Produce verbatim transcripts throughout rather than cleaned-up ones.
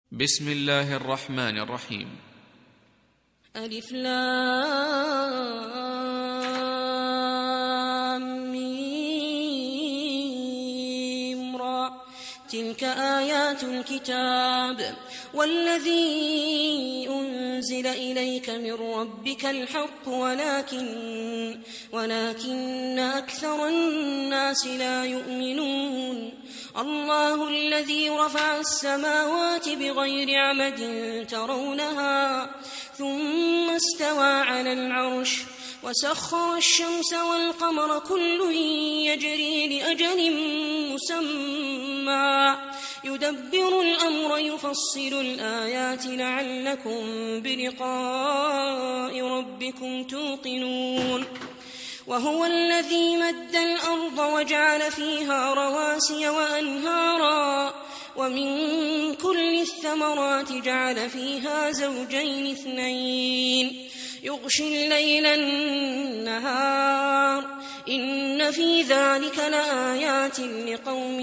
بسم الله الرحمن الرحيم. ألف لام ميم را تلك آيات الكتاب والذي أنزل إليك من ربك الحق ولكن ولكن أكثر الناس لا يؤمنون. الله الذي رفع السماوات بغير عمد ترونها ثم استوى على العرش وسخر الشمس والقمر كل يجري لأجل مسمى يدبر الأمر يفصل الآيات لعلكم بلقاء ربكم توقنون. وهو الذي مد الأرض وجعل فيها رواسي وأنهارا ومن كل الثمرات جعل فيها زوجين اثنين يغشي الليل النهار إن في ذلك لآيات لقوم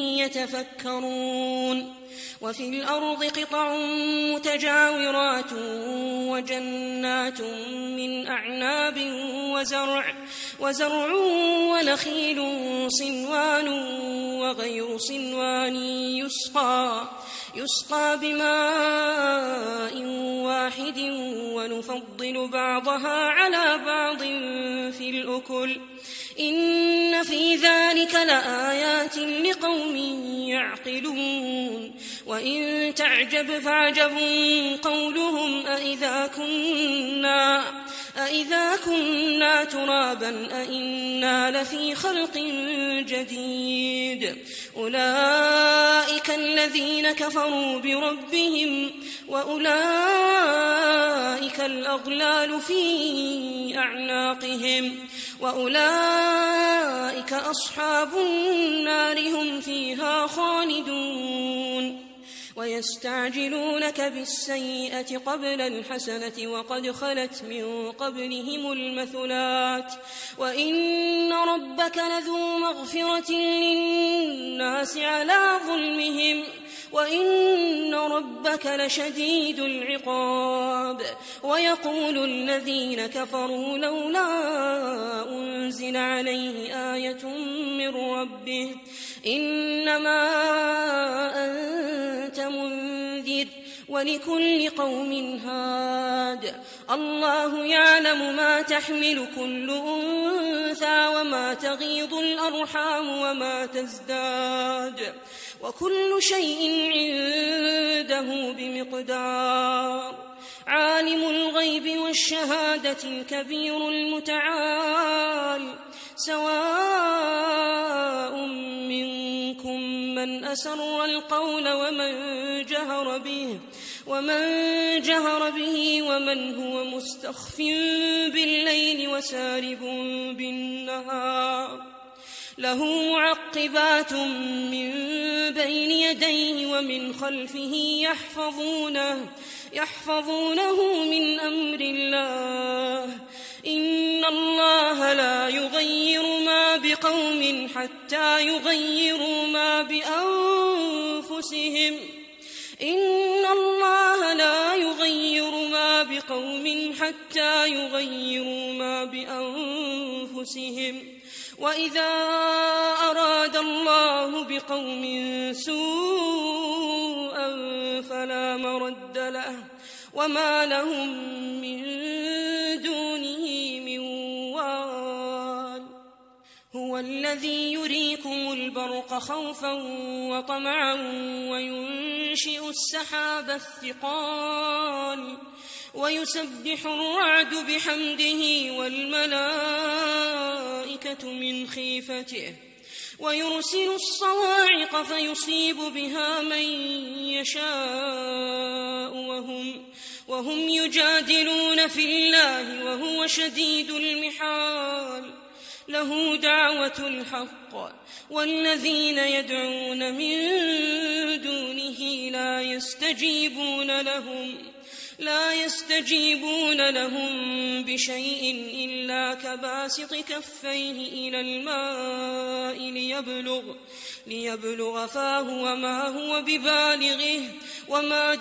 يتفكرون. وفي الأرض قطع متجاورات وجنات من أعناب وزرع, وزرع ونخيل صنوان وغير صنوان يسقى, يسقى بماء واحد ونفضل بعضها على بعض في الأكل إن في ذلك لآيات لقوم يعقلون. وإن تعجب فعجب قولهم أئذا كنا, أئذا كنا ترابا أئنا لفي خلق جديد. أولئك الذين كفروا بربهم وأولئك الأغلال في أعناقهم وأولئك أصحاب النار هم فيها خالدون. ويستعجلونك بالسيئة قبل الحسنة وقد خلت من قبلهم المثلات وإن ربك لذو مغفرة للناس على ظلمهم وإن ربك لشديد العقاب. ويقول الذين كفروا لولا أنزل عليه آية من ربه إنما أنت منذر ولكل قوم هاد. الله يعلم ما تحمل كل أنثى وما تغيض الأرحام وما تزداد وكل شيء عنده بمقدار. عالم الغيب والشهادة الكبير المتعال سواء منكم من أسر القول ومن جهر به ومن جهر به ومن هو مستخف بالليل وسارب بالنهار. له معقبات من بين يديه ومن خلفه يحفظونه, يحفظونه من أمر الله. إن الله لا يغير ما بقوم حتى يغيروا ما بأنفسهم إن الله لا يغير ما بقوم حتى يغيروا ما بأنفسهم. وإذا أراد الله بقوم سوءا فلا مرد له وما لهم من دونه من وال. هو الذي يريكم البرق خوفا وطمعا وينشئ السحاب الثقال ويسبح الرعد بحمده والملائكة من خيفته ويرسل الصواعق فيصيب بها من يشاء وهم, وهم يجادلون في الله وهو شديد المحال. له دعوة الحق والذين يدعون من دونه لا يستجيبون لهم لا يستجيبون لهم بشيء إلا كباسط كفيه إلى الماء ليبلغ, ليبلغ فاه وما هو ببالغه وما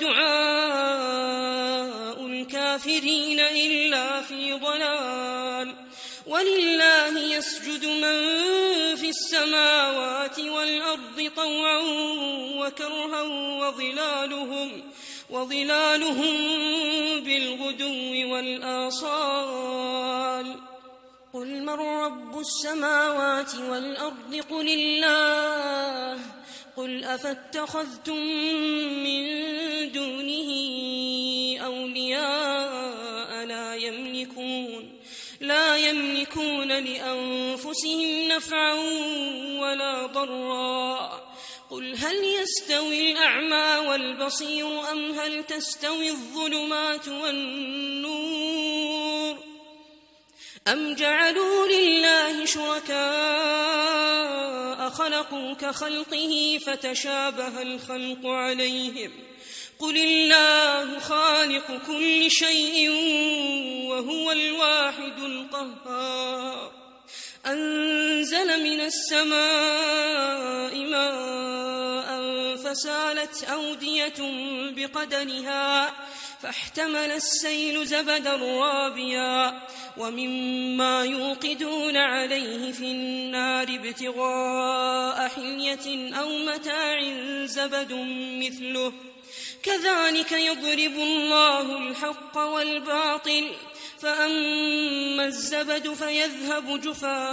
دعاء الكافرين إلا في ضلال ولله يسجد من في السماوات والأرض طوعا وكرها وظلالهم, وظلالهم بالغدو والآصال قل من رب السماوات والأرض قل الله قل أفاتخذتم من دونه أولياء لا يملكون لا يملكون لأنفسهم نفعا ولا ضرا قل هل يستوي الأعمى والبصير أم هل تستوي الظلمات والنور أم جعلوا لله شركاء خلقوا كخلقه فتشابه الخلق عليهم قل الله خالق كل شيء وهو الواحد القهار أنزل من السماء ماء فسالت أودية بقدرها فاحتمل السيل زبدا رابيا ومما يوقدون عليه في النار ابتغاء حلية أو متاع زبد مثله كذلك يضرب الله الحق والباطل فأما الزبد فيذهب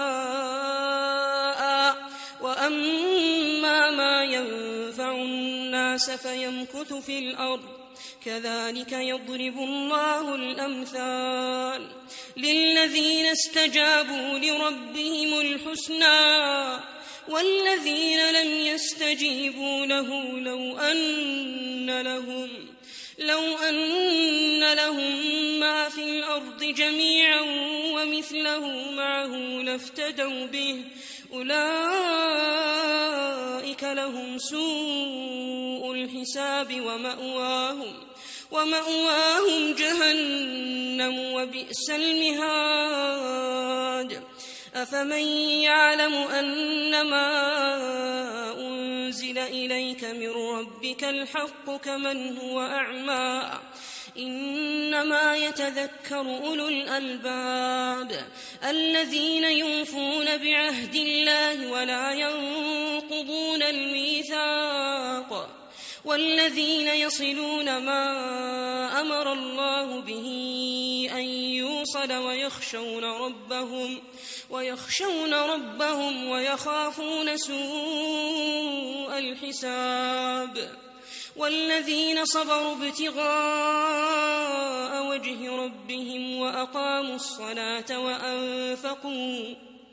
جفاء وأما ما ينفع الناس فيمكث في الأرض كذلك يضرب الله الأمثال للذين استجابوا لربهم الحسنى والذين لم يستجيبوا له لو أن لهم لو أن لهم ما في الأرض جميعا ومثله معه لافتدوا به أولئك لهم سوء الحساب ومأواهم ومأواهم جهنم وبئس المهاد أفمن يعلم أنما أنزل إليك من ربك الحق كمن هو أعمى إنما يتذكر أولو الألباب الذين يوفون بعهد الله ولا ينقضون الميثاق والذين يصلون ما أمر الله به أن يوصل ويخشون ربهم ويخشون ربهم ويخافون سوء الحساب والذين صبروا ابتغاء وجه ربهم وأقاموا الصلاة وأنفقوا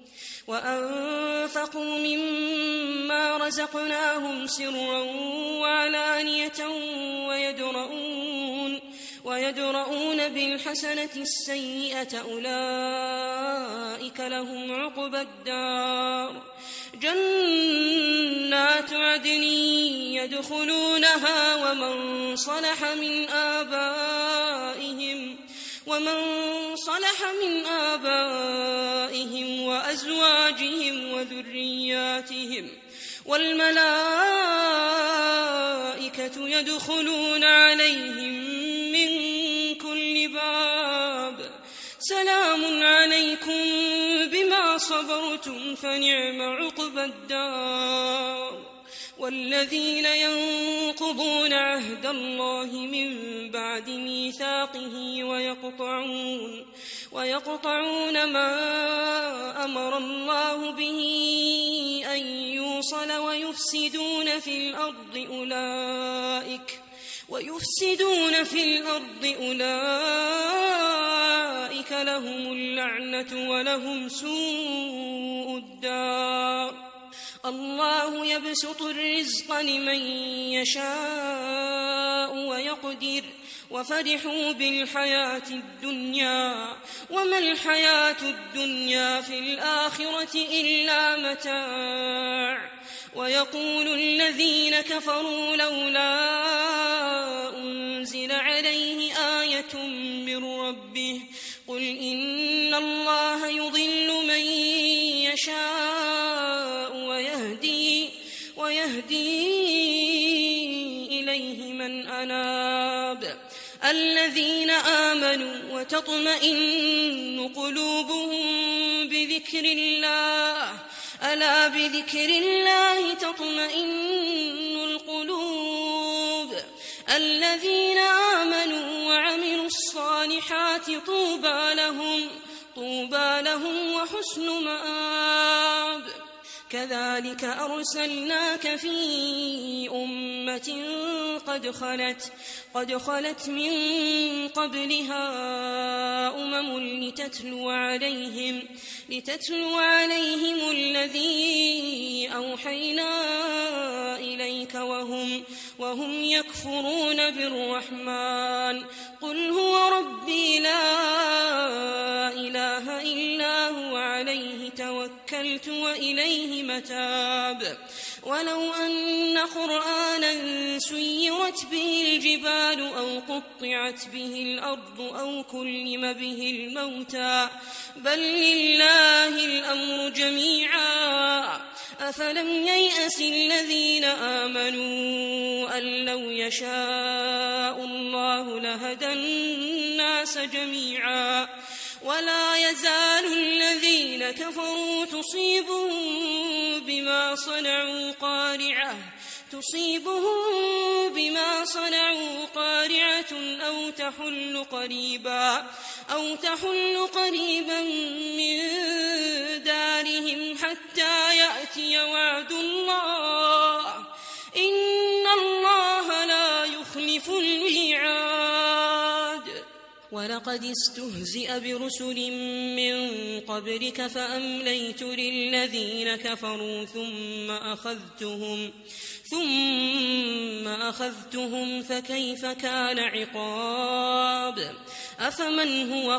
وأنفقوا مما رزقناهم سرا وعلانية ويدرؤون ويدرؤون بالحسنة السيئة أولئك لهم عقبى الدار جنات عدن يدخلونها ومن صلح من آبائهم ومن صلح من آبائهم وأزواجهم وذرياتهم والملائكة يدخلون عليهم من كل باب سلام عليكم بما صبرتم فنعم عقبى الدار والذين ينقضون عهد الله من بعد ميثاقه ويقطعون ويقطعون ما أمر الله به أن يوصل ويفسدون في الأرض أولئك ويفسدون في الأرض أولئك لهم اللعنة ولهم سوء الدار الله يبسط الرزق لمن يشاء ويقدر وفرحوا بالحياة الدنيا وما الحياة الدنيا في الآخرة إلا متاع ويقول الذين كفروا لولا أنزل عليه آية من ربه قل إن الله يضل من يشاء ويهدي, ويهدي إليه إليه من أناب الذين آمنوا وتطمئن قلوبهم بذكر الله ألا بذكر الله تطمئن القلوب الذين آمنوا وعملوا الصالحات طوبى لهم طوبى لهم وحسن مآب كذلك أرسلناك في أمة قد خلت قد خلت من قبلها أمم لتتلو عليهم لتتلو عليهم الذي أوحينا إليك وهم وهم يكفرون بالرحمن قل هو ربي لا إله إلا هو عليه توكلت وإليه متاب ولو أن قرآنا سيرت به الجبال أو قطعت به الأرض أو كلم به الموتى بل لله الأمر جميعا أفلم ييأس الذين آمنوا أن لو يشاء الله لهدى الناس جميعا ولا يزال الذين كفروا تصيبهم بما صنعوا قارعة تصيبهم بما صنعوا قارعة أو تحل قريبا أو تحل قريبا من دارهم حتى يأتي وعد الله إن الله لا يخلف الميعاد ولقد استهزئ برسل من قبلك فأمليت للذين كفروا ثم أخذتهم ثم أخذتهم فكيف كان عقاب أفمن هو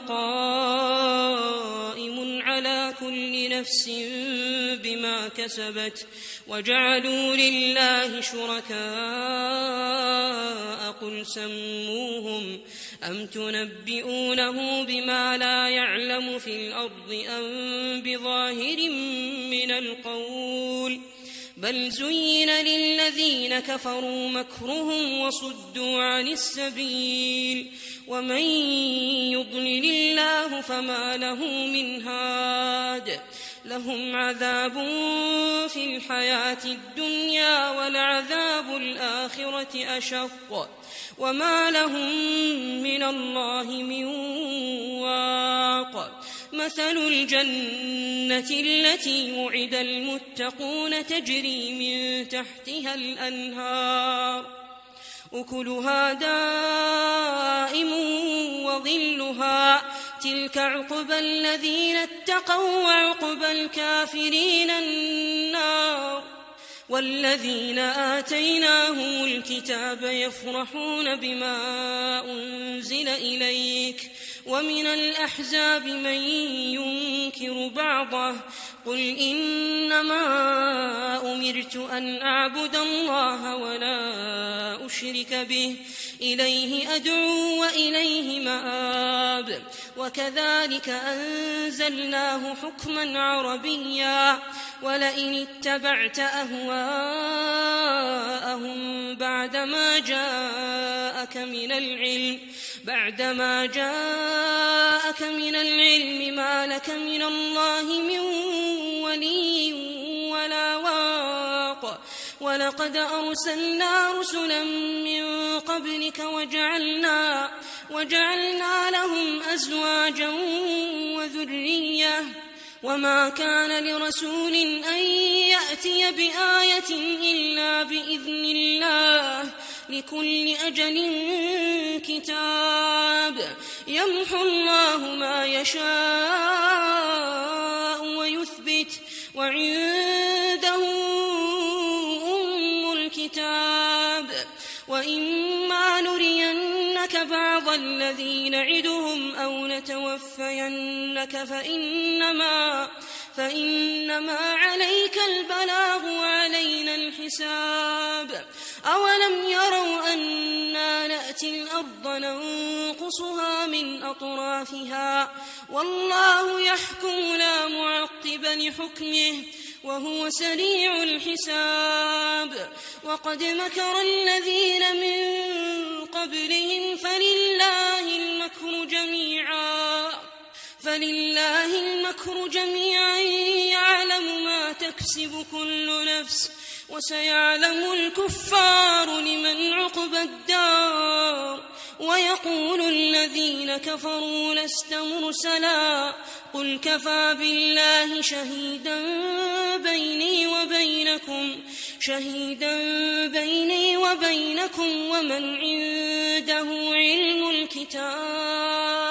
قائم على كل نفس بما كسبت وجعلوا لله شركاء قل سموهم أم تنبئونه بما لا يعلم في الأرض أم بظاهر من القول بل زين للذين كفروا مكرهم وصدوا عن السبيل ومن يضلل الله فما له من هاد لهم عذاب في الحياة الدنيا ولعذاب الآخرة أشق وما لهم من الله من واق مثل الجنة التي وعد المتقون تجري من تحتها الأنهار أكلها دائم وظلها تلك عقبى الذين اتقوا وعقبى الكافرين النار والذين آتيناهم الكتاب يفرحون بما أنزل إليك ومن الأحزاب من ينكر بعضه قل إنما أمرت أن أعبد الله ولا أشرك به إليه أدعو وإليه مآب وكذلك أنزلناه حكما عربيا ولئن اتبعت أهواءهم بعدما جاءك من العلم بعدما جاءك من العلم ما لك من الله من ولي ولا واق ولقد أرسلنا رسلا من قبلك وجعلنا وجعلنا لهم أزواجا وذرية وما كان لرسول أن يأتي بآية إلا بإذن الله لكل أجل كتاب يمحو الله ما يشاء ويثبت وعنده أم الكتاب وإما نرينك بعض الذي نعدهم أو نتوفينك فإنما فإنما عليك البلاغ وعلينا الحساب أولم يروا أنا نأتي الأرض ننقصها من أطرافها والله يحكم لا معقب لحكمه وهو سريع الحساب وقد مكر الذين من قبلهم فلله المكر جميعا فلله المكر جميعا يعلم ما تكسب كل نفس وسيعلم الكفار لمن عقبى الدار ويقول الذين كفروا لست مرسلا قل كفى بالله شهيدا بيني وبينكم شهيدا بيني وبينكم ومن عنده علم الكتاب